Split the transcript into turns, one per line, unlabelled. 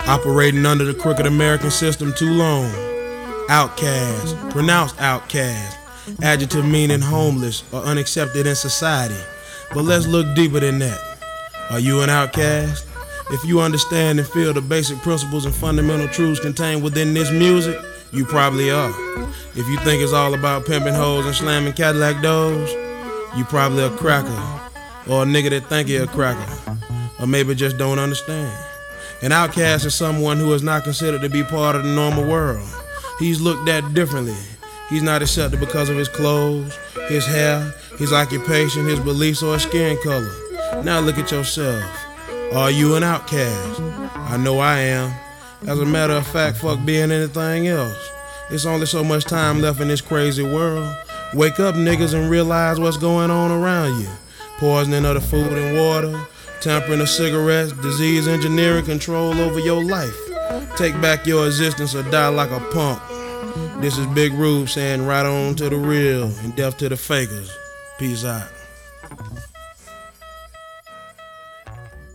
Operating under the crooked American system too long. Outcast, pronounced outcast, adjective meaning homeless or unaccepted in society. But let's look deeper than that. Are you an outcast? If you understand and feel the basic principles and fundamental truths contained within this music, you probably are. If you think it's all about pimping hoes and slamming Cadillac doors, you probably a cracker, or a nigga that think he a cracker, or maybe just don't understand. An outcast is someone who is not considered to be part of the normal world. He's looked at differently. He's not accepted because of his clothes, his hair, his occupation, his beliefs, or his skin color. Now look at yourself. Are you an outcast? I know I am. As a matter of fact, fuck being anything else. It's only so much time left in this crazy world. Wake up, niggas, and realize what's going on around you. Poisoning of the food and water, tampering of cigarettes, disease engineering control over your life. Take back your existence or die like a punk. This is Big Rube saying right on to the real and death to the fakers. Peace out.